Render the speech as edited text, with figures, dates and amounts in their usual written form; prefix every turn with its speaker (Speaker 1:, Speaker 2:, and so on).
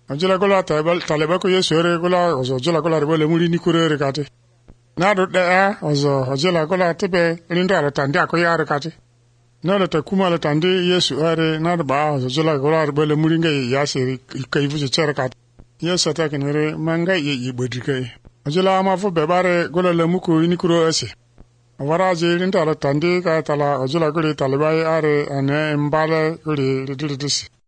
Speaker 1: Ojula gola taleba ko yesore gola ojula gola rebele muri ni kurere kati. Na do da ojula gola tebe lindo ala tandi akoyare kati. Na le takuma le tandi yesu are na ba ojula gola rebele muri ngai yasiri kai vuje chere kati. Yesu ta kinere manga ye bodike. Ojula ma fu bebare gola le muku ni kuro ese. Wara je lindo ala tandi ka tala ojula goli taleba are ane mbale goli rididisi.